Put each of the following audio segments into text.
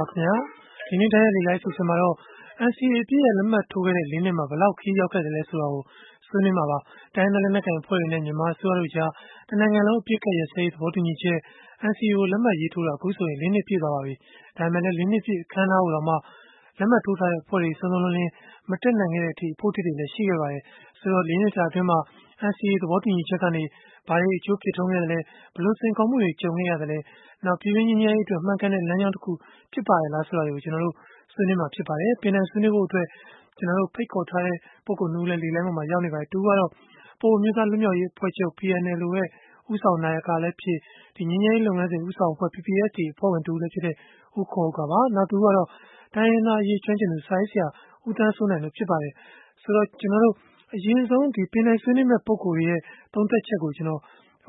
ခင်ဗျာဒီနေ့တိုင်းရဲ့လေလိုက်ဆိုစမှာတော့ NCA အပြည့်ရဲ့လက်မှတ်ထိုးခဲ့တဲ့၄နှစ်မှာဘယ်လောက်ခရီးရောက်ခဲ့တယ်လဲဆိုတာကိုဆွေးနွေးမှာပါတိုင်းနယ်လက်နက်ကိုင်အဖွဲ့တွေနဲ့မြန်မာအစိုးရတို့ကြားတနိုင်ငံလုံးအပြည့်ကရစဲသဘောတူညီချက် NCA ကိုလက်မှတ်ရေးထိုးတာအခုဆိုရင်၄နှစ်ပြည့်သွားပါပြီဒါပေမဲ့လည်း၄နှစ်ပြည့်အခမ်းအနားကိုတော့မှလက်မှတ်ထိုးထားတဲ့အဖွဲ့တွေစုံစုံလင်လင်မတက်နိုင်ခဲ့တဲ့အထိအဖို့အထိတွေလည်းရှိခဲ့ပါတယ်ဆိုတော့၄နှစ်ကြာအတွင်းမှာ NCA သဘောတူညီချက်ကနေဘာတွေအကျိုးဖြစ်ထွန်းခဲ့တယ်လဲဘလို့စင်ကောင်းမှုတွေကြုံခဲ့ရတယ်လဲနောက်ပြည်တွင်းညီညီရေးအတွက်မှန်ကန်တဲ့လမ်းကြောင်းတစ်ခုဖြစ်ပါရဲ့လားဆိုတာတွေကိုကျွန်တော်တို့ဆွေးနွေးမှာဖြစ်ပါတယ်။ပင်နယ်ဆွေးနွေးဖို့အတွက်ကျွန်တော်တို့ဖိတ်ခေါ်ထားတဲ့ပုဂ္ဂိုလ်မျိုးလည်းလေလိုင်းပေါ်မှာရောက်နေပါတယ်။တူကတော့ပိုမျိုးသားလွတ်မြောက်ရေးအဖွဲ့ချုပ် PNL ရဲ့ဥဆောင်နာယကလည်းဖြစ်ဒီငင်းငယ်လုပ်ငန်းစဉ်ဥဆောင်အဖွဲ့ PPST အဖွဲ့ဝင်တူလည်းဖြစ်တဲ့ဦးခွန်ဥက္ကာပါ။နောက်တူကတော့တိုင်းရင်းသားရေးကျွမ်းကျင်သူစာရေးဆရာဦးတန်းစိုးနိုင်တို့ဖြစ်ပါတယ်။ဆိုတော့ကျွန်တော်တို့အရင်ဆုံးဒီပင်နယ်ဆွေးနွေးမဲ့ပုဂ္ဂိုလ်ရဲ့သုံးသက်ချက်ကိုကျွန်တော်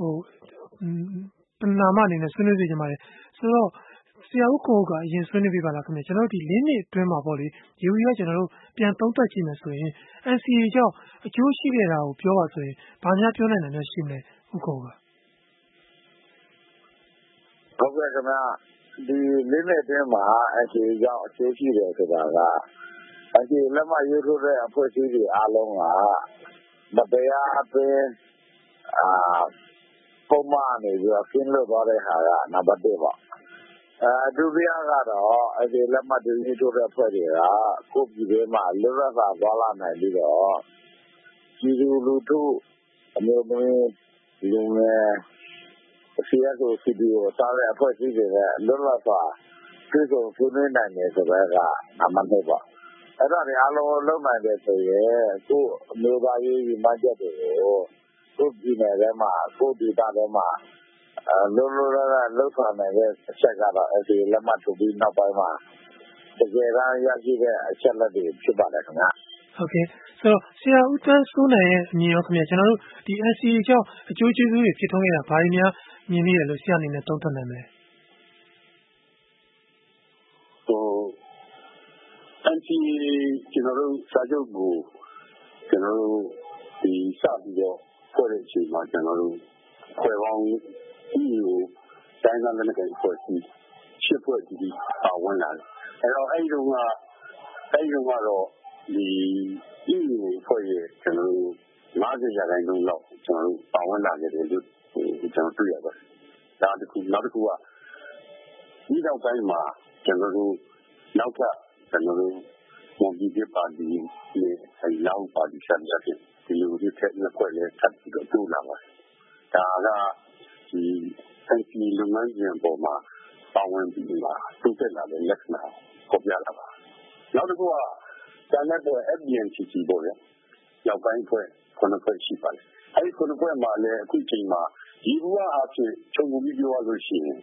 ပဏာမအနေနဲ့ဆွေးနွေးစေချင်ပါတယ်။ဆိုတော့ဆရာဦးခွန်ဥက္ကာအရင်ဆွေးနွေးပြပါလားခင်ဗျာကျွန်တော်တို့ဒီ၄နှစ်အတွင်းမှာပေါ့လေရေဦးရကျွန်တော်တို့ပြန်သုံးသပ်ကြည့်မယ်ဆိုရင် NCA ကြောင့်အကျိုးရှိခဲ့တာကိုပြောပါဆိုရင်ဘာများပြောနိုင်တယ်များရှိမလဲဦးခွန်ဥက္ကာဟုတ်ကဲ့ခင်ဗျာဒီ၄နှစ်အတွင်းမှာ NCA ကြောင့်အကျိုးရှိတယ်ဆိုတာက NCA လက်မှတ်ရေးထိုးတဲ့အဖွဲ့အစည်းတွေအားလုံးကမတရားအသင်းပုံမှန်နေပြီးတော့ဆင်းလွတ်သွားတဲ့ဟာကနံပါတ်1ပေါ့ဒုတိယကတော့အဲဒီလက်မှတ်ရေးထိုးတဲ့အဖွဲ့တွေကကိုယ့်ပြည်ထဲမှာလွတ်လပ်စွာသွားလာနိုင်ပြီးတော့ပြည်သူလူထုအမျိုးသမီးလူငယ် CSO CDO စတဲ့အဖွဲ့အစည်းတွေနဲ့လွတ်လပ်စွာပြည်စုံဆွေးနွေးနိုင်တယ်ဆိုတော့ကနံပါတ်2ပေါ့အဲ့ဒါတွေအားလုံးလုံနိုင်တယ်ဆိုရင်ကိုယ့်အမျိုးသားရေးရည်မှန်းချက်တွေကိုကိုယ့်ပြည်နယ်ထဲမှာကိုယ့်ဒေသထဲမှာလုံးလုံးလှုပ်ဆောင်နိုင်တဲ့အချက်ကတော့အဲဒီလက်မှတ်ထိုးပြီးနောက်ပိုင်းမှာတကယ်တမ်းရရှိတဲ့အချက်လက်တွေဖြစ်ပါတယ်ခင်ဗျာဟုတ်ကဲ့ဆိုတော့ဆရာဦးတန်းစိုးနိုင်ရဲ့အမြင်ရောခင်ဗျာကျွန်တော်တို့ဒီ NCA ကြောင့်အကျိုးကျေးဇူးတွေဖြစ်ထွန်းခဲ့တာဘာတွေများမြင်မိတယ်လို့ဆရာအနေနဲ့သုံးသပ်နိုင်မလဲ NCA ကျွန်တော်တို့စာချုပ်ကိုကျွန်တော်တို့ဒီစပြီးတော့ဖွဲ့တဲ့အချိန်မှာကျွန်တော်တို့ဖွဲ့ပေါင်းဒီကိုတိုင်းသားလက်နက်ကိုင်ဖွဲ့စီရှစ်ဖွဲ့ဒီပါဝင်လာတယ်အဲ့တော့အဲ့ဒီတော့ကတော့ဒီဖွဲ့ရဲ့ကျွန်တော်တို့50ရာခိုင်နှုန်းလောက်ကျွန်တော်တို့ပါဝင်လာခဲ့တယ်လို့ကျွန်တော်တွေ့ရပါတယ်ဒါတစ်ခုနောက်တစ်ခုကဒီနောက်ပိုင်းမှာကျွန်တော်တို့နောက်ထပ်ကျွန်တော်တို့မွန်ပြည်ပါတီနဲ့အလောက်ပါတီဆက်ရတဲ့ဒီလိုတွေထက်နှစ်ခွက်လဲထပ်ပြီးတော့တိုးလာပါတယ်ဒါကဒီ NCA လုပ်ငန်းစဉ်ပေါ်မှာပါဝင်ပြီးလာတိုးတက်လာတဲ့လက္ခဏာပေါ်ပြလာပါနောက်တစ်ခုကကျန်တဲ့ FDNCC ပေါ့လေရောက်ပိုင်းဖွဲ့9ဖွဲ့ရှိပါတယ်အဲဒီ9ဖွဲ့မှာလည်းအခုချိန်မှာဒီဘဝအဖြစ်ခြုံပြီးပြောရလို့ရှိရင်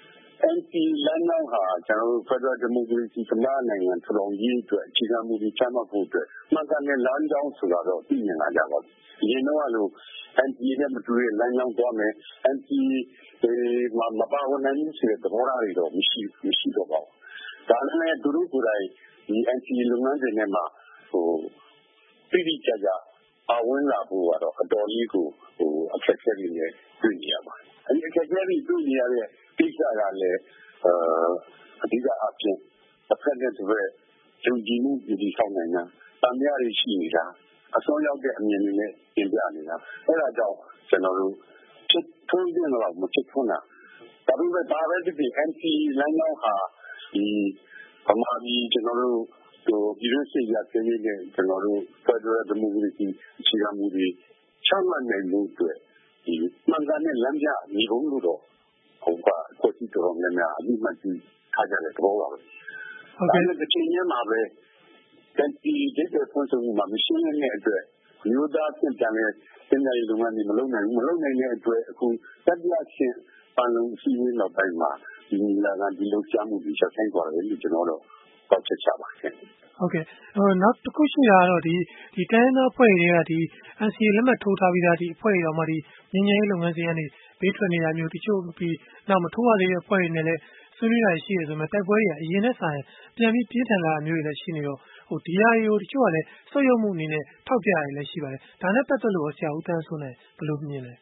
NCA လမ်းကြောင်းဟာကျွန်တော်တို့ Federal Democracy ကမ္ဘာနိုင်ငံထူထောင်ရေးအတွက်အခြေခံမူတွေချမှတ်ဖို့အတွက်မှန်ကန်တဲ့လမ်းကြောင်းဆိုတာတော့သိမြင်လာကြပါပြီ။ဒီတော့လို့ NCA နဲ့မတူတဲ့လမ်းကြောင်းသွားမယ်။ NCA မှာမပါဝင်နိုင်ဘူးဆိုတဲ့သဘောထားတွေတော့မရှိတော့ပါဘူး။ဒါနဲ့သူတို့ကိုယ်တိုင်ဒီ NCA လုပ်ငန်းစဉ်ထဲမှာတိတိကျကျပါဝင်လာဖို့ကတော့အတော်လေးကိုအခက်အခဲတွေနဲ့တွေ့နေရပါတယ်။အဲဒီအခက်အခဲတွေတွေ့နေရတဲ့ကိစ္စကလည်းအဓိကအဖြစ်တစ်ဖက်နဲ့တစ်ဖက်ယုံကြည်မှုတည်ဆောက်နိုင်တာတန်မြားတွေရှိနေတာအစွမ်းရောက်တဲ့အမြင်တွေနဲ့ပြင်ပြနေတာအဲဒါကြောင့်ကျွန်တော်တို့ဖြစ်ထွန်းတဲ့လောက်မဖြစ်ထွန်းတာဒါပေမဲ့ဒါပဲဒီ NCA လမ်းကြောင်းဟာဒီဗမာပြည်ကျွန်တော်တို့ပြည်တွင်းစစ်ရသေးတဲ့ကျွန်တော်တို့ Federal Democracy အခြေခံမူတွေချမှတ်နိုင်လို့အတွက်ဒီမှန်ကန်တဲ့လမ်းပြညီဘုံလို့တော့ဟုတ်ပါကိုစီတော်များများအပြီးမှကြည့်ထားကြတဲ့သဘောပါပဲဟုတ်ကဲ့ဒီချိန်ထဲမှာပဲတန်တီတဲ့ဖွင့်ဆိုမှုမှာမရှိတဲ့အတွက်မျိုးသားပြင်ပြန်တဲ့တင်တဲ့လုပ်ငန်းတွေမလုပ်နိုင်တဲ့အတွက်အခုတတိယချင်းပန်လုံးစီးရင်းနောက်ပိုင်းမှာဒီလာကဒီလုံချမှုတွေချက်ဆိုင်သွားတယ်လို့ကျွန်တော်တော့တောက်ချက်ချပါတယ်ဟုတ်ကဲ့နောက်တစ်ခုရှိတာကတော့ဒီတိုင်းသားဖွဲ့တွေကဒီ NCA လက်မှတ်ထိုးထားပြီးသားဒီအဖွဲ့တွေတော့မှဒီငင်းငယ်လုပ်ငန်းစဉ်ကနေဘေးထွက်နေတာမျိုးတချို့ပြီးနောက်မထိုးရသေးတဲ့အဖွဲ့တွေနဲ့လည်းဆွေးနွေးတာရှိရဆိုမှတိုက်ပွဲတွေကအရင်နဲ့ဆိုင်ပြန်ပြီးပြင်းထန်လာတာမျိုးတွေလည်းရှိနေတော့ဒီဟာတွေကိုတချို့ကလည်းစုပ်ယုပ်မှုအနေနဲ့ထောက်ပြရတယ်လည်းရှိပါတယ်ဒါနဲ့ပတ်သက်လို့ဆရာဦးတန်းစိုးနိုင်ဘယ်လိုမြင်လဲ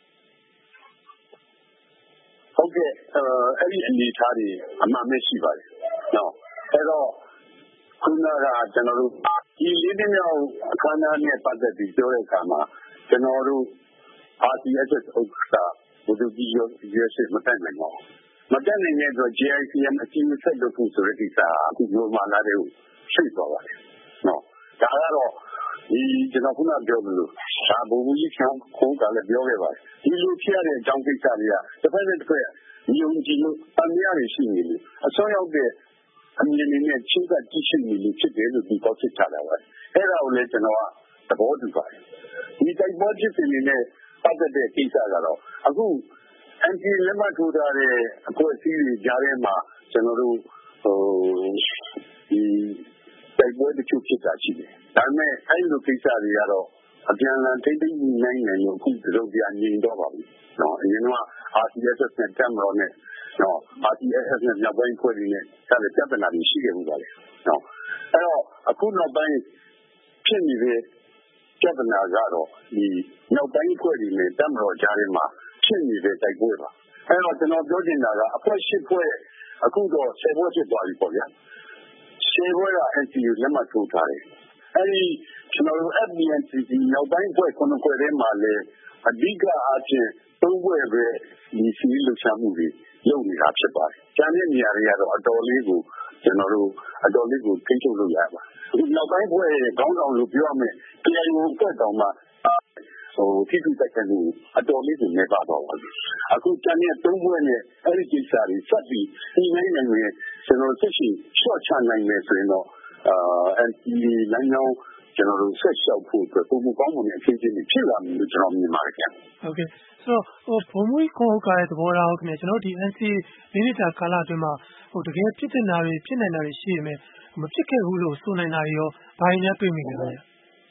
ဟုတ်ကဲ့အဲ့ဒီအနေအထားတွေအမှန်ပဲရှိပါတယ်နော်အဲ့တော့ခုနကကျွန်တော်တို့ဒီလေးနှစ်မြောက်အခမ်းအနားနဲ့ပတ်သက်ပြီးပြောတဲ့အခါမှာကျွန်တော်တို့ RCSS ဥက္ကဋ္ဌဘုဒ္ဓကြီးရွေးချယ်မတက်နိုင်ပါဘူးမတက်နိုင်တဲ့အတွက် JICM အကြီးအဆက်လုပ်ဖို့ဆိုတဲ့ကိစ္စအခုနိုမာလာတဲ့ကိုရှိသွားပါတယ်နော်ဒါကတော့ဒီကျွန်တော်ခုနပြောသလိုဒါဘုံကြီးချောင်းခုံးကလည်းပြောခဲ့ပါတယ်ဒီလိုဖြစ်ရတဲ့အကြောင်းကိစ္စတွေကတစ်ဖက်နဲ့တစ်ဖက်ယုံကြည်လို့အများကြီးရှိနေလို့အစွမ်းရောက်တဲ့အမြင်တွေနဲ့ချင်းကကြည့်ရှိနေလို့ဖြစ်တယ်လို့ဒီကောက်ချက်ချလာပါတယ်အဲ့ဒါကိုလည်းကျွန်တော်ကသဘောတူပါတယ်ဒီတိုက်ပွဲဖြစ်နေတဲ့ပတ်သက်တဲ့ကိစ္စကတော့အခု NCA လက်မှတ်ထိုးထားတဲ့အဖွဲ့အစည်းတွေကြားထဲမှာကျွန်တော်တို့ဒီတိုက်ပွဲတချို့ဖြစ်တာရှိတယ်ဒါပေမဲ့အဲ့လိုကိစ္စတွေကတော့အပြန်အလှန်ထိမ့်သိမ့်နိုင်လို့အခုတို့ပြန်ငြိမ်တော့ပါပြီနော်အရင်က RCSS နဲ့တက်မတော်နဲ့နော် RCSS နဲ့မြောက်ပိုင်းဖွဲ့တွေနဲ့ဒါလည်းပြဿနာတွေရှိခဲ့မှုပါလေနော်အဲ့တော့အခုနောက်ပိုင်းဖြစ်နေတဲ့ပြဿနာကတော့ဒီမြောက်ပိုင်းဖွဲ့တွေနဲ့တက်မတော်ကြားထဲမှာဖြစ်နေတဲ့တိုက်ပွဲပါအဲ့တော့ကျွန်တော်ပြောချင်တာကအဖွဲ့၈ဖွဲ့အခုတော့10ဖွဲ့ဖြစ်သွားပြီပေါ့ဗျာ10ဖွဲ့က NCA လက်မှတ်ထိုးထားတယ်အဲ့ဒီကျွန်တော်တို့ FPNCC မြောက်ပိုင်းဖွဲ့9ဖွဲ့ထဲမှာလည်းအဓိကအားဖြင့်3ဖွဲ့ပဲဒီစီးလှုပ်ရှားမှုတွေလုပ်နေတာဖြစ်ပါတယ်။ကျန်တဲ့နေရာတွေကတော့အတော်လေးကိုကျွန်တော်တို့အတော်လေးကိုထိချုပ်လို့ရပါဒီနောက်ပိုင်းဖွဲ့ခေါင်းဆောင်လို့ပြောရမယ်တရားရုံးအတွက်တောင်မှထိထိတိုက်ခိုက်မှုအတော်လေးကိုနေပါတော့ပါအခုကျန်တဲ့3ဖွဲ့နဲ့အဲ့ဒီကိစ္စတွေစက်ပြီးဒီနိုင်နိုင်ရင်ကျွန်တော်သိရှိ short ချနိုင်မယ်ဆိုရင်တော့NCA လမ်းကြောင်းကျွန်တော်တို့ဆက်လျှောက်ဖို့အတွက်ပုံမှန်ကောင်းမွန်တဲ့အခြေအနေဖြစ်လာမယ်လို့ကျွန်တော်မြင်ပါတယ်ခင်ဗျဟုတ်ကဲ့ဆိုတော့ဘုံမူခေါ်ကတဲ့သဘောထားဟုတ်ခင်ဗျကျွန်တော်ဒီ NCA လေးနှစ်တာကာလအတွင်းမှာတကယ်ဖြစ်တင်တာတွေဖြစ်နိုင်တာတွေရှိရမယ်မဖြစ်ခဲ့ဘူးလို့ဆိုနိုင်တာတွေရောဘာတွေများတွေ့မိလဲခင်ဗျ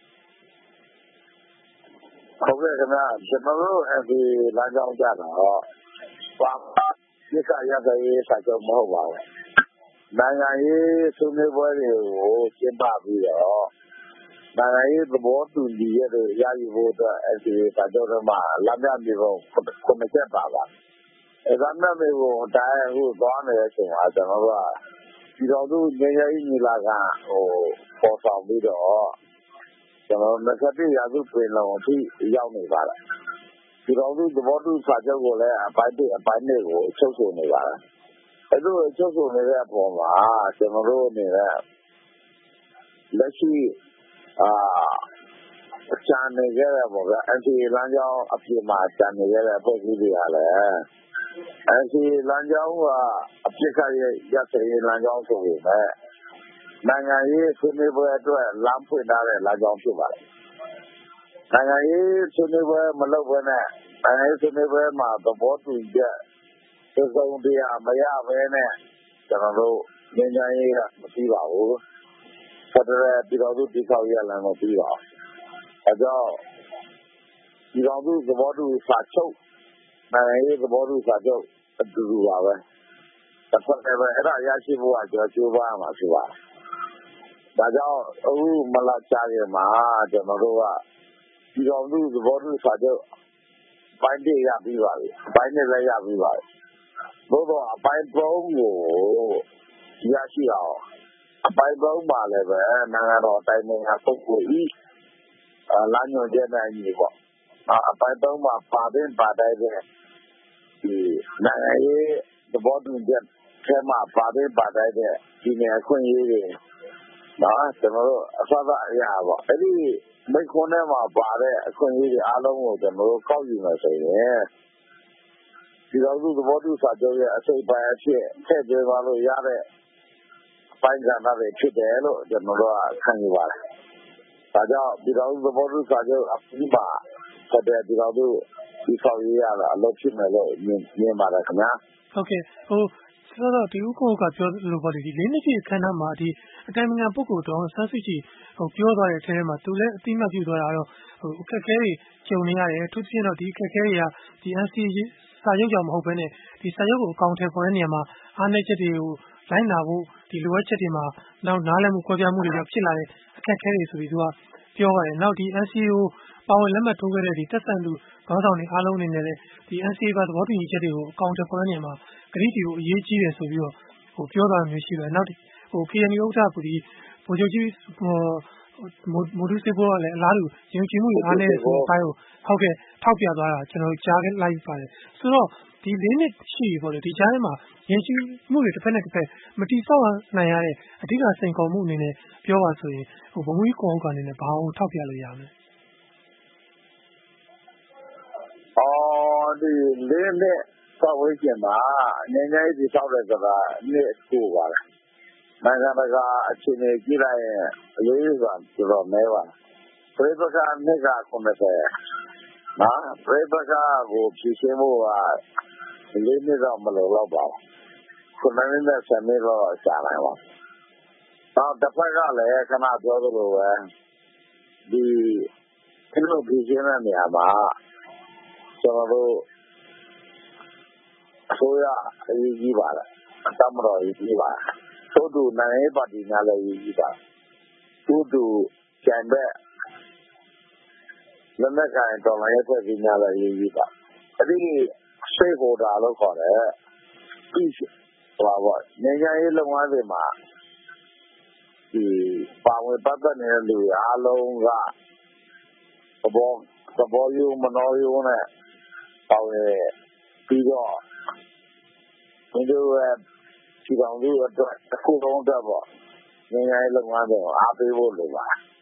ဟုတ်ကဲ့ခင်ဗျကျွန်တော်တို့ဒီလမ်းကြောင်းကြတော့ဘာဒီကရတဲ့စာချုပ်မဟုတ်ပါဘူးနိုင်ငံရေးဆွေးနွေးပွဲတွေကိုကျင်းပပြီးတော့နိုင်ငံရေးသဘောတူညီချက်တွေရယူဖို့အတွက်ဒီစာချုပ်ထဲမှာလမ်းပြမြေပုံ9ချက်ပါပါအဲဒါနဲ့မျိုးတိုင်းဟိုသွားနေတဲ့အချိန်မှာကျွန်တော်တို့ကဒီတော်သူငယ်ရေးညီလာခံပေါ်ဆောင်ပြီးတော့ကျွန်တော်21ရာစုပြည်လုံးအထိရောက်နေပါလားဒီတော်သူသဘောတူစာချုပ်ကိုလည်းအပိုင်းတစ်အပိုင်းနှစ်ကိုချုပ်ဆိုနေပါလားအဲ့လိုချုပ်ဆိုနေတဲ့အပေါ်မှာကျွန်တော်တို့အနေနဲ့လက်ရှိကျန်နေကြတဲ့ပေါ့ဗျာ NCA လမ်းကြောင်းအပြည့်မှာကျန်နေကြတဲ့အဖွဲ့အစည်းတွေကလည်း NCA လမ်းကြောင်းကအပြည့်ကရတဲ့လမ်းကြောင်းဆိုရင်လည်းနိုင်ငံရေးဆွေးနွေးပွဲအတွက်လမ်းဖွင့်ထားတဲ့လမ်းကြောင်းဖြစ်ပါတယ်နိုင်ငံရေးဆွေးနွေးပွဲမလုပ်ဘဲနဲ့နိုင်ငံရေးဆွေးနွေးပွဲမှာသဘောတူချက်သုံးတရားမရဘဲနဲ့ကျွန်တော်တို့ငြိမ်းချမ်းရေးကမပြီးပါဘူးဖက်ဒရယ်ပြည်တော်စုတည်ဆောက်ရေးလည်းမပြီးပါဘူးအဲကြောင့်ပြည်တော်စုသဘောတူစာချုပ်နိုင်ငံရေးသဘောတူစာချုပ်အတူတူပါပဲတစ်ဖက်လည်းပဲအဲ့ဒါရရှိဖို့ကကျွန်တော်ကြိုးပမ်းမှာဖြစ်ပါတယ်ဒါကြောင့်အခုမလာချခင်မှာကျွန်တော်တို့ကပြည်တော်စုသဘောတူစာချုပ်ပိုင်းတစ်ရပြီးပါပြီပိုင်းနှစ်လည်းရပြီးပါပြီဘို့တော့အပိုင်း3ကိုရရှိအောင်အပိုင်း3မှာလည်းပဲနိုင်ငံတော်အတိုင်းအမြပုဂ္ဂိုလ်ဤလမ်းညွှန်ချက်နဲ့ညီပေါ့အပိုင်း3မှာပါတဲ့ပါတိုင်းတဲ့ဒီနိုင်ငံရေးသဘောတူချက်ထဲမှာပါတဲ့ပါတိုင်းတဲ့ဒီနေအခွင့်အရေးတွေနော်ကျွန်တော်တို့အစအရာပေါ့အဲ့ဒီမိခွန်းထဲမှာပါတဲ့အခွင့်အရေးတွေအားလုံးကိုကျွန်တော်တို့ကောက်ယူမယ်ဆိုရင်ဒီလိုသဘောတူစာချုပ်ရဲ့အစိပ်ပိုင်းအဖြစ်ထည့်သွင်းသွားလို့ရတဲ့အပိုင်းကဏ္ဍတွေဖြစ်တယ်လို့ကျွန်တော်တို့ခံယူပါတယ်။ဒါကြောင့်ဒီလိုသဘောတူစာချုပ်အပြီးမှာတဲ့ဒီလိုဒီဆောက်ရေးရတာအလုပ်ဖြစ်မယ်လို့မြင်ပါတယ်ခင်ဗျာ။ဟုတ်ကဲ့ဆိုတော့ဒီဥက္ကဋ္ဌကပြောလို့ပေါ့ဒီ၄နှစ်ပြည့်အခမ်းအနားမှာဒီအတိုင်းအမြပုဂ္ဂိုလ်တော်ဆန်းစုကြည်ပြောသွားတဲ့အထဲမှာသူလည်းအတိအမှတ်ပြုသွားတာတော့အခက်အခဲတွေကြုံနေရတယ်အထူးသဖြင့်တော့ဒီအခက်အခဲတွေကဒီ NCA စာချုပ်ကြောင့်မဟုတ်ဘဲနဲ့ဒီစာချုပ်ကိုအကောင့်ထဲပေါ်တဲ့နေရာမှာအားနည်းချက်တွေကိုလိုက်နာဖို့ဒီလိုအပ်ချက်တွေမှာနောက်နားလည်မှုကွဲပြားမှုတွေကြောင့်ဖြစ်လာတဲ့အခက်အခဲတွေဆိုပြီးသူကပြောပါတယ်နောက်ဒီ NCA ကိုပါဝင်လက်မှတ်ထိုးခဲ့တဲ့ဒီတက်ဆိုင်သူခေါင်းဆောင်တွေအားလုံးအနေနဲ့လည်းဒီ NCA ကသဘောတူညီချက်တွေကိုအကောင့်ထဲပေါ်တဲ့နေရာမှာကတိတီကိုအရေးကြီးတယ်ဆိုပြီးတော့ပြောသွားမျိုးရှိတယ်နောက်KNU ဥက္ကဋ္ဌဗိုလ်ချုပ်ကြီးမိုးတူးစေးဘောကလည်းအလားတူယုံကြည်မှုအားနည်းတဲ့ဆိုတဲ့အပိုင်းကိုထောက်ပြသွားတာကျွန်တော်တို့ကြားလိုက်ပါတယ်ဆိုတော့ဒီ၄နှစ်ရှိပြီပေါ့လေဒီကြားထဲမှာယဉ်ကျေးမှုတွေတစ်ဖက်နဲ့တစ်ဖက်မတိဆောက်နိုင်ရတဲ့အဓိကစိန်ခေါ်မှုအနေနဲ့ပြောပါဆိုရင်ဘုံကြီးကောအနေနဲ့ဘာအောင်ထောက်ပြလို့ရမလဲဒီ၄နှစ်ပတ်ဝန်းကျင်မှာငြိမ်းချမ်းရေးတည်ဆောက်တဲ့ဆိုတာနှစ်ခုပါပဲနိုင်ငံတကာအခြေအနေကြည့်လိုက်ရင်အလေးယူစွာတော်တော်နဲပါတယ်ပြိပက္ခနှစ်က90နော်ပြိပက္ခကိုဖြေရှင်းဖို့က၄နှစ်တော့မလုံလောက်ပါဘူး9နှစ်နဲ့10နှစ်တော့ရှားနိုင်ပါတော့တစ်ဖက်ကလည်းခဏပြောသလိုပဲဒီဒီလိုဖြေရှင်းတဲ့နေရာမှာကျွန်တော်တို့အစိုးရအရေးကြီးပါတယ်အတမတော်ရေးကြီးပါတယ်သို့တူနိုင်ငံရေးပါတီများလည်းရေးကြီးပါတယ်သို့တူကျန်တဲ့လက်နက်ကိုင်တော်လှန်ရေးဖွဲ့စည်းများလည်းရေးကြီးပါတယ်အဲ့ဒီစိတ်ဟိုတာလို့ခေါ်တယ်ပြီးငြိမ်းချမ်းရေးလုပ်ငန်းတွေမှာဒီပါဝင်ပတ်သက်နေတဲ့လူအားလုံးကသဘောယူမနှောယူနဲ့ပါဝင်ပြီးတော့ဒီလိုဒီကောင်တွေအတွက်အခုတော့တော့ပေါ့ငြိမ်းချမ်းရေးလုပ်ငန်းတွေကိုအားပေးဖို့လို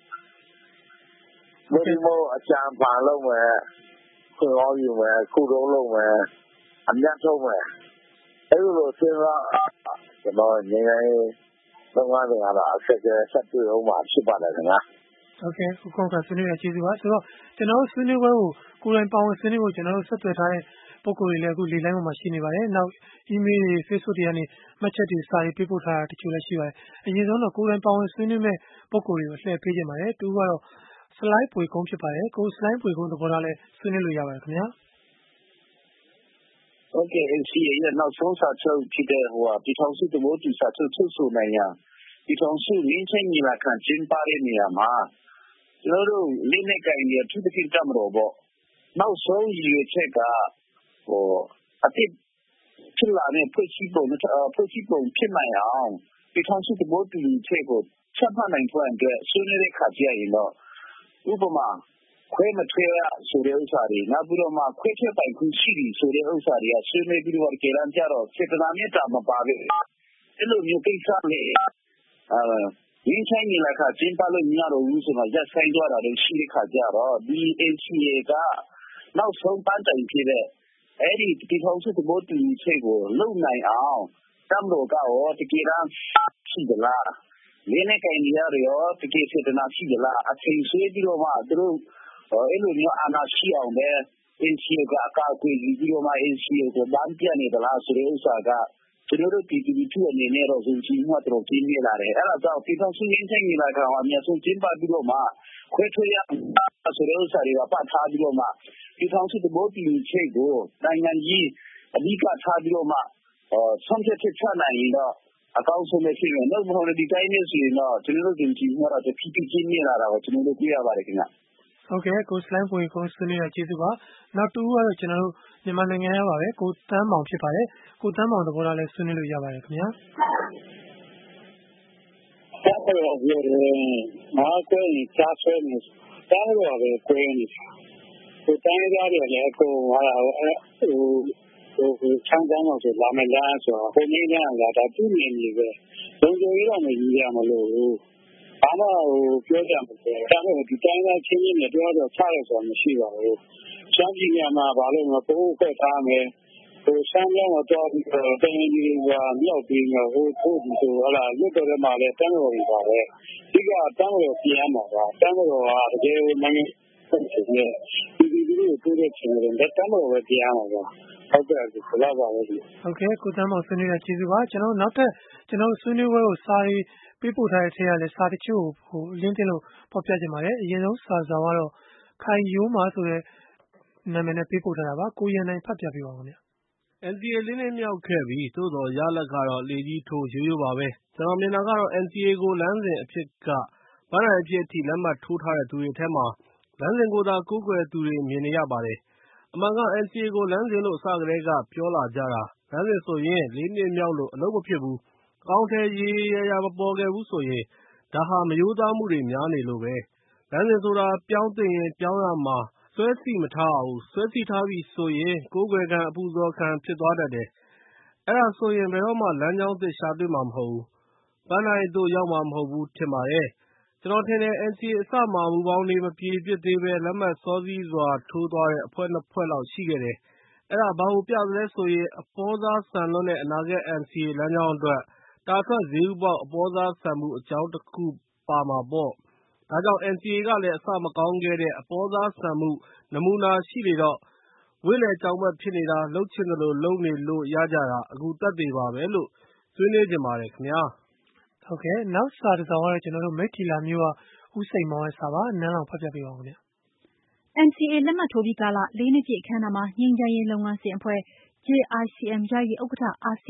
ပါတယ်ဒီလိုအချမ်းဖန်လုပ်မယ်ခွင့်ရောယူမယ်ခုတော့လုပ်မယ်အမြတ်ထုတ်မယ်အဲ့လိုစဉ်းစားကျွန်တော်ငြိမ်းချမ်းရေးလုပ်ငန်းတွေကတော့အဆက်ဆက်တွေ့အောင်မှာဖြစ်ပါတယ်ခင်ဗျာဟုတ်ကဲ့ခုခေါက်ကဆွေးနွေးရကျေးဇူးပါဆိုတော့ကျွန်တော်တို့ဆွေးနွေးပွဲကိုကိုယ်တိုင်ပါဝင်ဆွေးနွေးဖို့ကျွန်တော်တို့ဆက်သွယ်ထားတဲ့ပုဂ္ဂိုလ်တွေလည်းအခုလေလိုင်းပေါ်မှာရှိနေပါတယ်နောက် email တွေ Facebook တွေကနေမှတ်ချက်တွေစာရေးပေးပို့ထားတာတချို့လည်းရှိပါတယ်အရင်ဆုံးတော့ကိုယ်တိုင်ပါဝင်ဆွေးနွေးမဲ့ပုဂ္ဂိုလ်တွေကိုလှည့်ပေးကြပါတယ်သူကတော့စလိုင်းပွေကုန်းဖြစ်ပါတယ်ကိုစလိုင်းပွေကုန်းသဘောထားလဲဆွေးနွေးလို့ရပါတယ်ခင်ဗျာဟုတ်ကဲ့ NCA ရဲ့နောက်ဆုံးစာချုပ်ဖြစ်တဲ့ပြည်ထောင်စုသဘောတူစာချုပ်ချုပ်ဆိုနိုင်ရန်ပြည်ထောင်စုငြိမ်းချမ်းညီလာခံကျင်းပတဲ့နေရာမှာကျွန်တော်တို့လက်နက်ကိုင်တွေအထူးသဖြင့်တမတော်ပေါ့နောက်ဆုံးရည်ရွယ်ချက်ကအတိတ်ဖြစ်လာတဲ့ဖွဲ့စည်းပုံဖြစ်နိုင်အောင်ပြည်ထောင်စုသဘောတူချက်ကိုချမှတ်နိုင်ဖို့အတွက်ဆွေးနွေးတဲ့ခါကျရင်တော့ဥပမာခွဲမထွေးရဆိုတဲ့ဥစ္စာတွေနောက်ပြီးတော့မှခွဲထွက်ပိုင်ခွင့်ရှိပြီဆိုတဲ့ဥစ္စာတွေကဆွေးနွေးပြီးတော့ကြေရန်ကြတော့စေတနာနဲ့တာမပါပဲအဲ့လိုမျိုးကိစ္စနဲ့ရင်းချိုင်းနေလာခါကျင်းပလို့မရတော့ဘူးဆိုတော့ရက်ဆိုင်သွားတာလည်းရှိတဲ့ခါကျတော့ဒီ NCA ကနောက်ဆုံးပန်းတိုင်ဖြစ်တဲ့အဲ့ဒီပြည်ထောင်စုသဘောတူညီချက်ကိုလုံနိုင်အောင်တမ်တော်ကရောတကယ်တမ်းရှိသလားလေးနဲ့ကင်ရရောတကယ်စေတနာရှိသလားအချိန်ဆွေးပြီးတော့မှသူတို့အဲ့လိုမျိုးအာဏာရှိအောင်ပဲ NCA ကအကောက်အွယ်ပြီးတော့မှ NCA ကိုဗန်းပြနေသလားဆိုတဲ့ဥစ္စာကကျွန်တော်တို့ပြည်သူလူထုအနေနဲ့တော့ယုံကြည်မှုတော်ကြီးနေလာတယ်အဲ့ဒါကြောင့်ပြည်ထောင်စုငြိမ်းချမ်းရေးလာကအများဆုံးကျင်းပပြီးတော့မှခွဲထွက်ရဆိုတဲ့ဥစ္စာတွေကပတ်ထားပြီးတော့မှပြည်ထောင်စုသဘောတူညီချက်ကိုနိုင်ငံကြီးအဓိကထားပြီးတော့မှဆုံးဖြတ်ချက်ချနိုင်ရင်တော့အကောင်းဆုံးပဲဖြစ်မယ်။နောက်မဟုတ်ဒီတိုင်းနဲ့ဆိုရင်တော့ကျွန်တော်တို့ယုံကြည်မှုတော့တဖြည်းဖြည်းချင်းနေတာတော့ကျွန်တော်တို့တွေ့ရပါတယ်ခင်ဗျ။ဟုတ်ကဲ့ကိုစလိုင်းပွေကိုဆွေးနွေးရကျေးဇူးပါနောက်တူကတော့ကျွန်တော်တို့မြန်မာနိုင်ငံရပါပဲကိုတန်းမောင်ဖြစ်ပါတယ်ကိုတန်းမောင်သဘောထားလဲဆွေးနွေးလို့ရပါတယ်ခင်ဗျာဆက်ပြောရတယ်မာကွယ်ကြားဆွေးနေတားလို့ပဲကိုယ်နေကိုတိုင်းရတယ်လေကိုဟာချမ်းသာတော့ဆိုလာမလားဆိုတော့ကိုနေကလာတာသူ့နေနေပဲလုံခြုံရေးတော့မယူရမလို့ဘာမှပြောကြမှာပဲဒါပေမဲ့ဒီတိုင်းကချင်းချင်းနဲ့ပြောတော့ချရဲဆိုတာမရှိပါဘူးချမ်းကြီးများမှာဘာလို့မပိုးဖက်ထားမယ်ဆန်းကြောင်းတော့တင်းကြီးကမြောက်ပြီးတော့ထိုးပြီးဆိုဟလာလွတ်တော်မှာလည်းတန်းတော်ကြီးပါပဲဒီကတန်းတော်ပြန်မှာပါတန်းတော်ကတကယ်နိုင်ငံဒီလိုတိုးတဲ့ချင်းတွေတန်းတော်ပဲပြန်မှာပါဟုတ်ကဲ့ဘယ်လောက်ပါလဲဟုတ်ကဲ့ကိုတန်းမောင်ဆွေးနွေးရကျေးဇူးပါကျွန်တော်နောက်ထပ်ကျွန်တော်ဆွေးနွေးပွဲကိုစာရေးပေးပို့ထားတဲ့ထဲကလည်းစာတချို့ကိုအလင်းတင်လို့ဖော်ပြကြပါတယ်အရင်ဆုံးစာဆောင်ကတော့ခိုင်ရိုးမာဆိုတဲ့နာမည်နဲ့ပေးပို့ထားတာပါကိုရန်နိုင်ဖတ်ပြပေးပါဦးခင်ဗျာ NCA လေးနှစ်မြောက်ခဲ့ပြီသို့တော်ရလဒ်ကတော့လေကြီးထိုးရိုးရိုးပါပဲကျွန်တော်မြင်တာကတော့ NCA ကိုလမ်းစဉ်အဖြစ်ကဗန်းနိုင်အဖြစ်အထိလက်မှတ်ထိုးထားတဲ့သူတွေထဲမှာလမ်းစဉ်ကိုသာကိုးကွယ်သူတွေမြင်နေရပါတယ်အမှန်က NCA ကိုလမ်းစဉ်လို့အစကတည်းကပြောလာကြတာလမ်းစဉ်ဆိုရင်၄နှစ်မြောက်လို့အလုပ်မဖြစ်ဘူးကောင်ထည်ရေရာမပေါ်ခဲ့ဘူးဆိုရင်ဒါဟာမရိုးသားမှုတွေများနေလို့ပဲလမ်းစဉ်ဆိုတာပြောင်းသင့်ရင်ပြောင်းရမှာဆွဲစီမထားအောင်ဆွဲစီထားပြီဆိုရင်ကိုယ်ွယ်ခံအပူဇော်ခံဖြစ်သွားတတ်တယ်အဲ့ဒါဆိုရင်ဘယ်တော့မှလမ်းကြောင်းသစ်ရှာတွေ့မှာမဟုတ်ဘူးပန်းနိုင်တို့ရောက်မှာမဟုတ်ဘူးထင်ပါတယ်ကျွန်တော်ထင်တယ် NCA အစမှာမူပေါင်းနေမပြေပြစ်သေးပဲလက်မှတ်စောစည်းစွာထိုးသွားတဲ့အဖွဲ့ 2 ဖွဲ့လောက်ရှိခဲ့တယ်အဲ့ဒါဘာကိုပြသလဲဆိုရင်အပေါ်သားဆန်လွန်းတဲ့အနာဂတ် NCA လမ်းကြောင်းအတွက်တာထွက်ဈေးဥပေါက်အပေါ်သားဆန်မှုအကြောင်းတစ်ခုပါမှာပေါ့ဒါကြောင့် NCA ကလည်းအစမကောင်းခဲ့တဲ့အပေါ်သားဆန်မှုနမူနာရှိလေတော့ဝိလေကြောင်ဘက်ဖြစ်နေတာလှုပ်ချင်တယ်လို့လုံနေလို့ရကြတာအခုတက်သေးပါပဲလို့ဆွေးနွေးကြပါတယ်ခင်ဗျာဟုတ်ကဲ့နောက်စာတစ်စောင်ကတော့ကျွန်တော်တို့မိထီလာမျိုးကဦးစိန်မောင်ရဲ့စာပါနန်းလောင်ဖတ်ပြပေးပါဦးခင်ဗျာ NCA လက်မှတ်ထိုးပြီးကာလ၄နှစ်ပြည့်အခမ်းအနားမှာငြိမ်းချမ်းရေးလုပ်ငန်းစဉ်အဖွဲ့ JICM ယာယီဥက္ကဋ္ဌ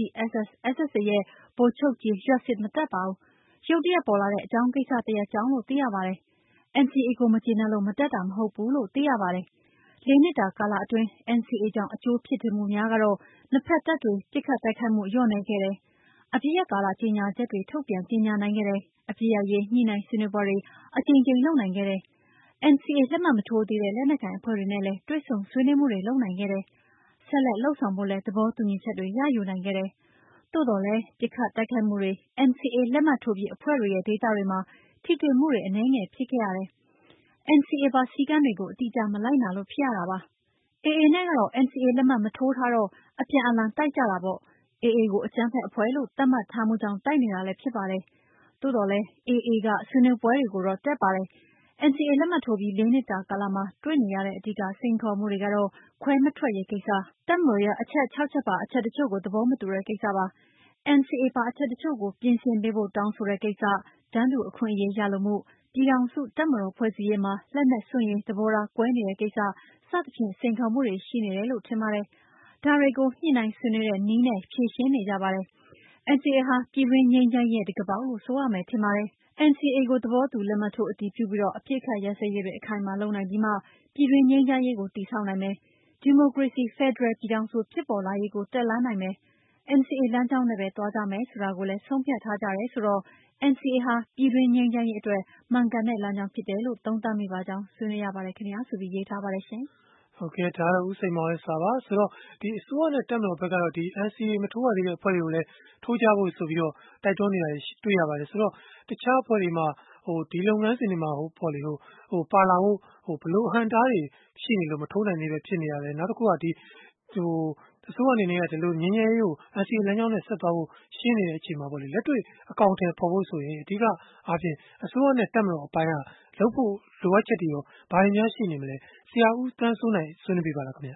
RCSS/SSA ရဲ့ဗိုလ်ချုပ်ကြီးရွက်ဆစ်မတက်ပါဘူး။ရုတ်တရက်ပေါ်လာတဲ့အကြောင်းကိစ္စတရပ်ကြောင့်လို့သိရပါတယ်။ NCA ကိုမကျေနပ်လို့မတက်တာမဟုတ်ဘူးလို့သိရပါတယ်။၄နှစ်တာကာလအတွင်း NCA ကြောင့်အကျိုးဖြစ်ထွန်းမှုများကတော့နှစ်ဖက်တပ်တွေပစ်ခတ်တိုက်ခိုက်မှုလျော့နည်းခဲ့တယ်။အပစ်ရပ်ကာလကြေညာချက်တွေထုတ်ပြန်ကြေညာနိုင်ခဲ့တယ်။အပစ်ရပ်ရေးညှိနှိုင်းဆွေးနွေးပွဲတွေအကြိမ်ကြိမ်လုပ်နိုင်ခဲ့တယ်။ NCA လက်မှတ်မထိုးသေးတဲ့လက်နက်ကိုင်အဖွဲ့တွေနဲ့လည်းတွေ့ဆုံဆွေးနွေးမှုတွေလုပ်နိုင်ခဲ့တယ်။ဆက်လက်လုပ်ဆောင်ဖို့လည်းသဘောတူညီချက်တွေရယူနိုင်ခဲ့တယ်။သို့တော်လည်းပစ်ခတ်တိုက်ခိုက်မှုတွေ NCA လက်မှတ်ထိုးပြီးအဖွဲ့တွေရဲ့ဒေသတွေမှာထိတွေ့မှုတွေအနည်းငယ်ဖြစ်ခဲ့ရတယ်။ NCA ပါစည်းကမ်းတွေကိုအတိအကျမလိုက်နာလို့ဖြစ်ရတာပါ။ AA နဲ့ကတော့ NCA လက်မှတ်မထိုးထားတော့အပြန်အလှန်တိုက်ကြတာပေါ့။ AA ကိုအကြမ်းဖက်အဖွဲ့လို့သတ်မှတ်ထားမှုကြောင့်တိုက်နေတာလည်းဖြစ်ပါတယ်။သို့တော်လည်း AA ကဆွေးနွေးပွဲတွေကိုတော့တက်ပါတယ်။ NCA လက်မှတ်ထိုးပြီး4နှစ်တာကာလမှာတွေ့နေရတဲ့အဓိကစိန်ခေါ်မှုတွေကတော့ခွဲမထွက်ရေးကိစ္စတပ်မတော်ရဲ့အချက်6ချက်ပါအချက်တချို့ကိုသဘောမတူတဲ့ကိစ္စပါ။ NCA ပါအချက်တချို့ကိုပြင်ဆင်ပေးဖို့တောင်းဆိုတဲ့ကိစ္စတန်းတူအခွင့်အရေးရလိုမှုပြည်ထောင်စုတပ်မတော်ဖွဲ့စည်းရေးမှာလက်နက်စွန့်ရေးသဘောထားကွဲနေတဲ့ကိစ္စစသဖြင့်စိန်ခေါ်မှုတွေရှိနေတယ်လို့ထင်ပါတယ်။ဒါတွေကိုညှိနှိုင်းဆွေးနွေးတဲ့နည်းနဲ့ဖြေရှင်းနေကြပါတယ်။ NCA ဟာပြည်တွင်းငြိမ်းချမ်းရေးရဲ့တံခါးပေါက်လို့ဆိုရမယ်ထင်ပါတယ်။ NCA ကိုသဘောတူလက်မှတ်ထိုးအတည်ပြုပြီးအပစ်အခတ်ရပ်စဲရေးတွေအခိုင်အမာလုပ်နိုင်ပြီးမှပြည်တွင်းငြိမ်းချမ်းရေးကိုတည်ဆောက်နိုင်မယ်။ဒီမိုကရေစီဖက်ဒရယ်ပြည်ထောင်စုဖြစ်ပေါ်လာရေးကိုတက်လှမ်းနိုင်မယ်။ NCA လမ်းကြောင်းနဲ့ပဲသွားကြမယ်ဆိုတာကိုလည်းဆုံးဖြတ်ထားကြတယ်ဆိုတော့ NCA ဟာပြည်တွင်းငြိမ်းချမ်းရေးအတွက်မှန်ကန်တဲ့လမ်းကြောင်းဖြစ်တယ်လို့သုံးသပ်မိပါကြောင်းဆွေးနွေးရပါတယ်ခင်ဗျာဆိုပြီးရေးထားပါတယ်ရှင်။ဟုတ်ကဲ့ဒါကတော့ဦးစိန်မောင်ရဲ့စာပါဆိုတော့ဒီအစိုးရနဲ့တပ်မတော်ဘက်ကတော့ဒီ NCA မထိုးရသေးတဲ့အဖွဲ့တွေကိုလည်းထိုးကြဖို့ဆိုပြီးတော့တိုက်တွန်းနေတာတွေ့ရပါတယ်ဆိုတော့တခြားအဖွဲ့တွေမှာဒီလုပ်ငန်းစဉ်တွေမှာပေါ့လေပါလာဖို့ဘလို့အဟန့်တားတွေရှိနေလို့မထိုးနိုင်သေးပဲဖြစ်နေရတယ်နောက်တစ်ခုကဒီအစိုးရအနေနဲ့ကဒီလိုငြင်းငယ်ရေးကို NCA လမ်းကြောင်းနဲ့ဆက်သွားဖို့ရှင်းနေတဲ့အချိန်မှာပေါ့လေလက်တွေ့အကောင့်အထည်ဖော်ဖို့ဆိုရင်အဓိကအားဖြင့်အစိုးရနဲ့တပ်မတော်အပိုင်းကလုပ်ဖို့လိုအပ်ချက်တွေရောဘာတွေများရှိနေမလဲဆရာဦးတန်းစိုးနိုင်ဆွေးနွေးပြပါလားခင်ဗျာ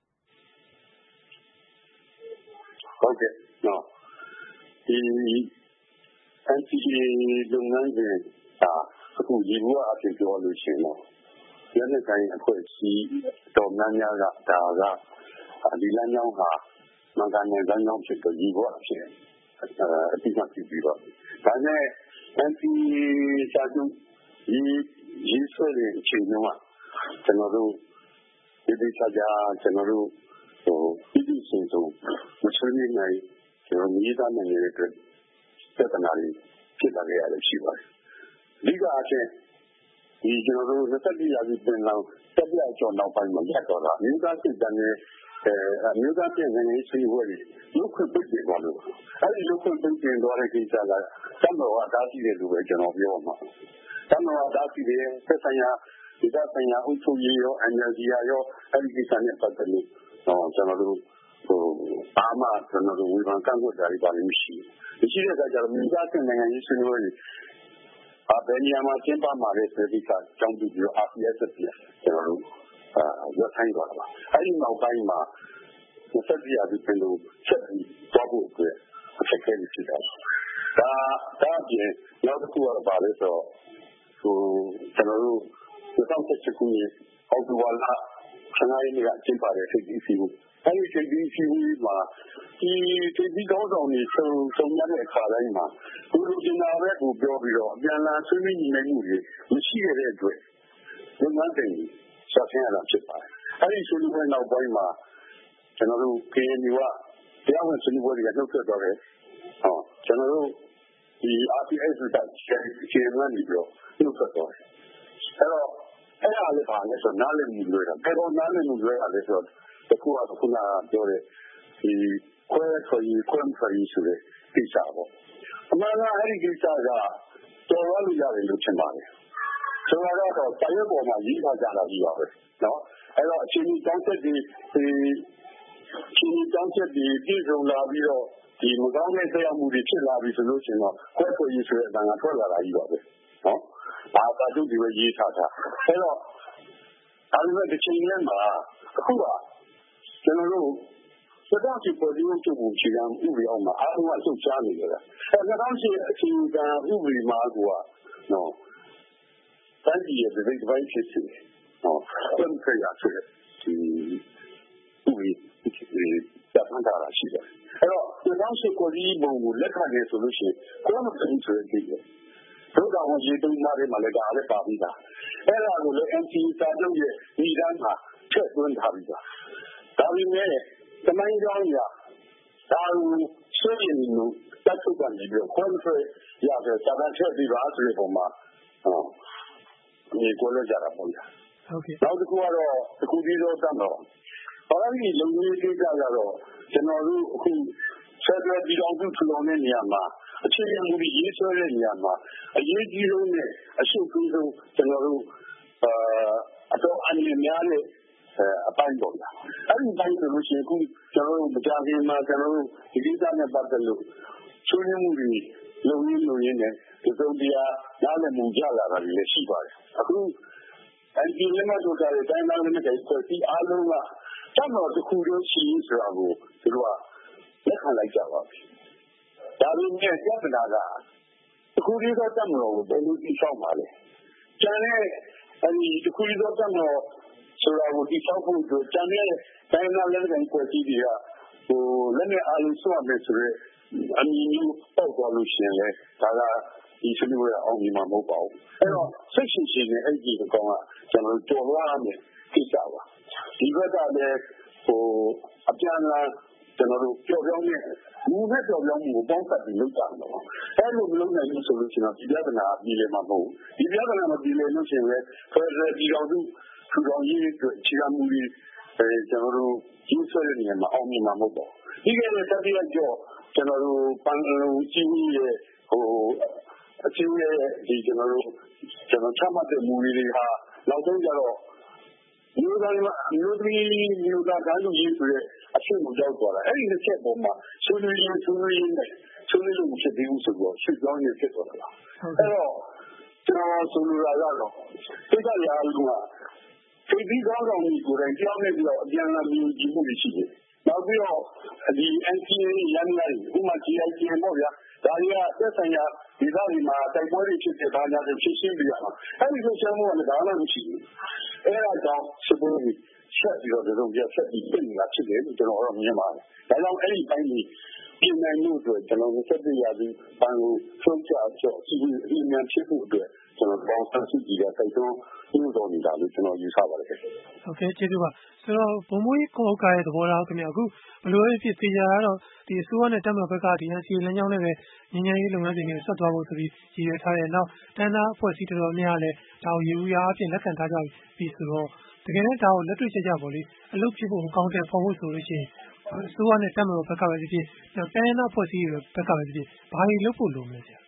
ဟုတ်ကဲ့နော်ဒီ NCA လုပ်ငန်းစဉ်အခုဒီဘဝအဖြစ်ပြောလို့ရှိရင်တော့ရတဲ့ကိုင်းအဖွဲ့အစည်းတော်များများကဒါကဒီလမ်းကြောင်းဟာမှန်ကန်တဲ့လမ်းကြောင်းဖြစ်တော့ဒီဘဝအဖြစ်အတိအကျဖြစ်ပြီးတော့ဒါနဲ့ NCA စာချုပ်ရေးဆွဲတဲ့အချိန်တုန်းကကျွန်တော်တို့ဒီချာကျွန်တော်တို့ဒီစဉ်းဆုံးမဆွေးနွေးနိုင်ကျွန်တော်မြေသားနိုင်တဲ့အတွက်ပြဿနာတွေဖြစ်လာခဲ့ရတယ်ရှိပါတယ်အဓိကအချက်ဒီကျွန်တော်တို့24ရာစုပင်လောင်တက်ပြကျော်နောက်ပိုင်းမှာရက်တော်တာမြေသားစစ်တမ်းနဲ့မြေသားပြည်နယ်ဆွေးနွေးပွဲတွေလုခွင့်ပိတ်သွားလို့အဲဒီလုခွင့်ပိတ်သွားတဲ့ကိစ္စကတပ်မတော်ကတားဆီးတယ်လို့ပဲကျွန်တော်ပြောမှာတပ်မတော်ကတားဆီးတယ်ဆက်ဆိုင်ရာဒီကဆိုင်ရာအုပ်ချုပ်ရေးရော NLD ရောအဲဒီကိစ္စနဲ့ပတ်သက်လို့ကျွန်တော်တို့ဘာမှကျွန်တော်တို့ဝေဖန်ကန့်ကွက်တာတွေပါလို့မရှိတဲ့အခါကျတော့မြေသားပြည်နိုင်ငံရေးဆွေးနွေးပွဲတွေဘယ်နေရာမှာကျင်းပမှာလဲဆိုတဲ့ကိစ္စအကြောင်းပြုပြီးတော့ RCSS ပြန်ကျွန်တော်တို့ရပ်ဆိုင်သွားတာပါအဲဒီနောက်ပိုင်းမှာ24ရာစုပင်လို့ချက်ပြီးသွားဖို့အတွက်အခက်အခဲတွေဖြစ်တာဒါအပြင်နောက်တစ်ခုကတော့ပါလဲဆိုတော့ကျွန်တော်တို့2018ခုနှစ်အောက်တိုဘာလ15ရက်နေ့ကကျင်းပတဲ့ထိပ်သီးအစည်းအဝေးအဲဒီထိပ်သီးအစည်းအဝေးမှာဒီထိပ်သီးကောင်းဆောင်တွေဆုံရတဲ့အခါတိုင်းမှာကိုလိုချင်တာပဲကိုပြောပြီးတော့အပြန်အလှန်ဆွေးနွေးညီနိုင်မှုတွေမရှိခဲ့တဲ့အတွက်လုပ်ငန်းစဉ်ကြီးဆက်ဆင်းရတာဖြစ်ပါတယ်အဲဒီဆွေးနွေးပွဲနောက်ပိုင်းမှာကျွန်တော်တို့ KNU ကတရားဝင်ဆွေးနွေးပွဲတွေကနှုတ်ဆက်သွားတယ်ကျွန်တော်တို့ဒီ RCS ကကျေနပ်နေပြီးတော့နှုတ်ဆက်သွားတယ်အဲ့တော့အဲ့ဒါလည်းပါလဲဆိုနားလည်မှုလွဲတာဘယ်တော့နားလည်မှုလွဲတာလဲဆိုတော့တခုကခုနပြောတဲ့ဒီခွဲဆိုရင်ခွင့်ဆိုရင်ဆိုတဲ့ကိစ္စပေါ့အမှန်ကအဲ့ဒီကိစ္စကတော်ရလို့ရတယ်လို့ထင်ပါတယ်ဆိုတော့တိုင်းပေါ်မှာရေးထားကြတာကြီးပါပဲနော်အဲ့တော့အချိန်ကြီးတောင်းချက်တွေပြည်စုံလာပြီးတော့ဒီမကောင်းတဲ့ဆက်ရောက်မှုတွေဖြစ်လာပြီဆိုလို့ရှိရင်တော့ခွဲဆိုရေးဆိုတဲ့အတန်ကထွက်လာတာကြီးပါပဲနော်ဘာတို့ဒီပဲရေးထားတာအဲ့တော့ဒါပေမဲ့ဒီချိန်ထဲမှာအခုကကျွန်တော်တို့2008ပေါ်ဒီလိုချုပ်ဖို့ချီကံဥပဒေအောက်မှာအားလုံးကလှုပ်ရှားနေကြတာအဲ2008အချိန်ကဥပဒေမှာကနော်တိုင်းပြည်ရဲ့ဒီပိုင်းဖြစ်စီနော်ပြန်ပြရဆိုတဲ့ဒီဥပဒေတပ်ဖန်တာရှိတယ်အဲ့တော့2008ကိုဒီဘုံကိုလက်ခံနေဆိုလို့ရှိရင်ကိုယ်မသိဆိုတဲ့ဒီဒုက္ခဝင်ရေးတုံးမားတွေမှာလည်းဒါလည်းပါပြီးသားအဲ့ဒါကိုလည်း NCA စာချုပ်ရဲ့ညီတန်းမှာထည့်သွင်းထားပြီးသားဒါပေမဲ့တမိုင်းကြောင်းရဒါကိုဆွေးနွေးလို့တက်ထုတ်ကနေပြီးတော့ conference ရတဲ့စာတမ်းထည့်ပြီးပါဆိုတဲ့ပုံမှာဒီကိုလည်းကြတာပေါ့ဗျာဟုတ်ကဲ့နောက်တစ်ခုကတော့အခုဒီတော့တတ်တော့ဘာလို့ဒီလုံကြီးကိစ္စကြတော့ကျွန်တော်တို့အခုဆက်သွယ်ပြီးတော့ထူထောင်တဲ့နေရာမှာအခြေခံမူကြီးရေးဆွဲတဲ့နေရာမှာအရေးကြီးဆုံးနဲ့အရှုပ်ကြီးဆုံးကျွန်တော်တို့အတော့အမြင်များတဲ့အပိုင်းပေါ့ဗျာအဲ့ဒီပိုင်းဆိုလို့ရှိရင်အခုကျွန်တော်တို့မကြခင်မှာကျွန်တော်တို့ဒီကိစ္စနဲ့ပတ်သက်လို့ဆွေးနွေးမှုတွေလုံရင်းနဲ့ဒီစုံတရားနားလည်မှုကြလာတာလည်းရှိပါတယ်အခုအဲဒီလက်မှတ်ထိုးထားတဲ့တိုင်းသားလက်မှတ်တွေဖွဲ့ပြီးအားလုံးကတတ်တော်တစ်ခုတည်းရှိဆိုတာကိုသူတို့ကလက်ခံလိုက်ကြပါပြီဒါပေမဲ့ပြဿနာကတစ်ခုတည်းသောတတ်တော်ကိုဘယ်လိုသိချောက်ပါလဲကျန်တဲ့အဲဒီတစ်ခုတည်းသောတတ်တော်ဆိုတာကိုသိချောက်ဖို့အတွက်ကျန်တဲ့တိုင်းသားလက်မှတ်တွေဖွဲ့ပြီးတွေကလက်နဲ့အားလုံးစွန့်မယ်ဆိုတဲ့အမြင်မျိုးပေါက်သွားလို့ရှိရင်လေဒါကဒီစနစ်ဝရအောင်ဒီမှာမဟုတ်ပါဘူးအဲ့တော့စိတ်ရှိရှိနဲ့အဲ့ဒီကောင်ကကျွန်တော်တို့တော်လာမယ်ကိစ္စပါဒီဘက်ကလည်းအပြန်လာကျွန်တော်တို့ကြော်ပြောင်းနေလူနဲ့ကြော်ပြောင်းမှုကိုပေါင်းစပ်ပြီးလုပ်ကြတယ်ပေါ့အဲ့လိုမလုပ်နိုင်ဘူးဆိုလို့ရှိရင်ဒီပြဿနာပြည်လည်မှာမဟုတ်ဒီပြဿနာမပြည်လည်လို့ရှိရင်လည်းဖက်ဒရယ်ပြည်တော်စုထူထောင်ရေးအတွက်ခြေခံမှုတွေကျွန်တော်တို့ကြီးဆွဲတဲ့နေရာမှာအောင်မြင်မှာမဟုတ်ပါဘူးဒီကနေ့တတိယကြောကျွန်တော်တို့ပန်လုံကြီးရဲ့အချင်းရဲ့ဒီကျွန်တော်ချမှတ်တဲ့မူတွေဟာနောက်ဆုံးကြတော့မျိုးသားတိုင်းလူကြီးဆိုတဲ့အဖြစ်ကိုရောက်သွားတာအဲ့ဒီတစ်ချက်ပေါ်မှာဆွေးနွေးလို့ဖြစ်သေးဘူးဆိုတော့ရှင်းကြောင်းရဖြစ်သွားတာအဲ့တော့ကျွန်တော်ဆိုလိုတာကတော့စိတ်ကရာလုံးကစိတ်ပြီးကောင်းဆောင်မှုကိုယ်တိုင်ကြောင်းနေပြီးတော့အပြန်အလှန်မျိုးကြည့်မှုရှိတယ်နောက်ပြီးတော့ဒီ NCA ရန်လိုက်ဥမာ GIGN ပေါ့ဗျာဒါတွေကသက်ဆိုင်ရာဒီသားတွေမှာတိုက်ပွဲတွေဖြစ်တဲ့ဘာညာတွေဖြစ်ရှင်းပြရမှာအဲ့ဒီလိုရှင်းမှုကလည်းဒါမှမရှိဘူးအဲ့ဒါကြောင့်စပိုးကြီးဆက်ပြီးတော့ဒီလိုပြဆက်ပြီးပြင်လာဖြစ်တယ်လို့ကျွန်တော်တော့မြင်ပါတယ်ဒါကြောင့်အဲ့ဒီပိုင်းကြီးပြင်နိုင်မှုအတွက်ကျွန်တော်27ရာစုဘန်ကိုဆုံးဖြတ်ကြောစီအမှန်ဖြစ်ဖို့အတွက်ကျွန်တော်ပေါင်းစပ်စုကြည့်တဲ့တိုက်တွန်းမှုတော်နေတာလို့ကျွန်တော်ယူဆပါတယ်ဟုတ်ကဲ့ကျေးဇူးပါဆိုတော့ဘုံမွေးကိုဟုတ်ကရဲ့သဘောထားခင်ဗျအခုဘလို့ဖြစ်သေးကြတော့ဒီအစိုးရနဲ့တပ်မတော်ဘက်ကဒီ NCA လမ်းကြောင်းနဲ့ပဲငញ្ញရေးလုပ်ငန်းစဉ်တွေဆက်သွားဖို့ဆိုပြီးရည်ရွယ်ထားတဲ့နောက်တန်းသားအဖွဲ့အစည်းတော်တော်များလည်းဒါကိုရေဦးရအပြင်လက်ခံထားကြပြီဆိုတော့တကယ်နဲ့ဒါကိုလက်တွေ့ကျကျပေါ့လေအလုပ်ဖြစ်ဖို့အကောင့်တွေဖော်ဖို့ဆိုလို့ရှိရင်အစိုးရနဲ့တပ်မတော်ဘက်ကပဲဖြစ်ဖြစ်တိုင်းရင်းသားအဖွဲ့အစည်းတွေဘက်ကပဲဖြစ်ဖြစ်ဘာတွေလုပ်ဖို့လိုမလဲဆရာ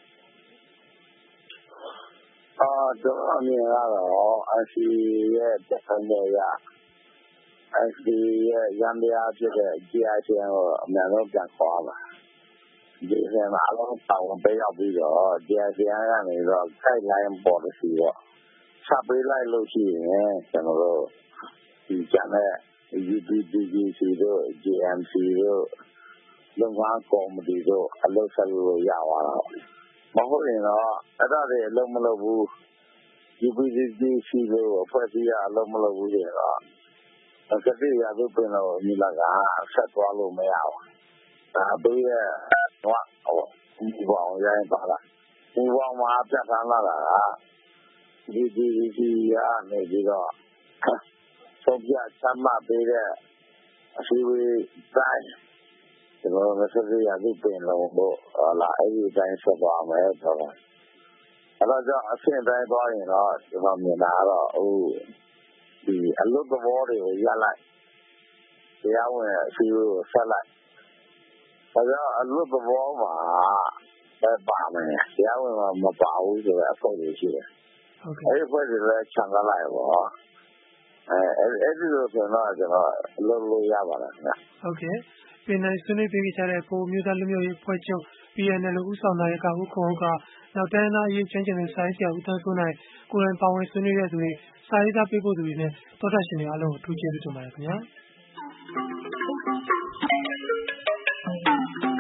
ကျွန်တော်အမြင်ကတော့ NCA ရဲ့တက်ဆန်းတဲ့NCA ရဲ့ရန်တရားဖြစ်တဲ့ GIGN ကိုအများဆုံးပြန်ခေါ်ပါဒီထဲမှာအလုံးတောင်းပေးရောက်ပြီးတော့ GIGN ကနေတော့ guideline policy တော့စပေးလိုက်လို့ရှိရင်ကျွန်တော်တို့ဒီကျန်တဲ့ UPDJC တို့ JMC တို့လုပ်ငန်းကော်မတီတို့အလုပ်ဆက်လို့ရသွားတော့မဟုတ်ရင်တော့အဲ့ဒါတွေအလုပ်မလုပ်ဘူး UPDJC တို့အဖွဲ့အစည်းအလုပ်မလုပ်ဘူးဆိုတော့ကတိရသူပြင်လို့ညီလာကဆက်သွားလို့မရဘူးဒါတို့ရဲ့ဒီဘောင်ရိုင်းပါလားဒီဘောင်မှာပြတ်ထားလာတာဒီကနေပြီးတော့ဆုံးဖြတ်ချမှတ်ပေးတဲ့အစည်းအဝေးတိုင်းကျွန်တော်24ရာစုပင်လုံတို့အဲ့ဒီအတိုင်းဆက်သွားမယ်ဆိုတော့အဲ့တော့ကြောင့်အဆင့်တိုင်းသွားရင်တော့ကျွန်တော်မြင်တာကတော့ဒီအလွတ်သဘောတွေကိုရပ်လိုက်တရားဝင်အစည်းအဝေးကိုဆက်လိုက်ဒါကြောင့်အလွတ်သဘောမှာပါမယ်တရားဝင်မှာမပါဘူးဆိုတော့အဖွဲ့တွေရှိတယ်အဲ့ဒီအဖွဲ့တွေလည်းခြံထားလိုက်ပေါ့အဲ့ဒီလိုဆိုတော့ကျွန်တော်လုပ်လို့ရပါတယ်ခင်ဗျဟုတ်ကဲ့ပြည်နယ်ဆွေးနွေးပေးကြတဲ့ကိုမျိုးသားလူမျိုးရေးဖွဲ့ချုပ် PNL ဦးဆောင်တဲ့ကဦးခွန်ဦးကနောက်တိုင်းသားအရေးချင်းချင်းနဲ့စာရေးဆရာဦးသန်းစိုးနိုင်ကိုယ်တိုင်ပါဝင်ဆွေးနွေးတဲ့သူတွေစာရေးသားပေးဖို့သူတွေနဲ့တောတာရှင်တွေအားလုံးကိုထူးကျေးဇူးတင်ပါတယ်ခင်ဗျာ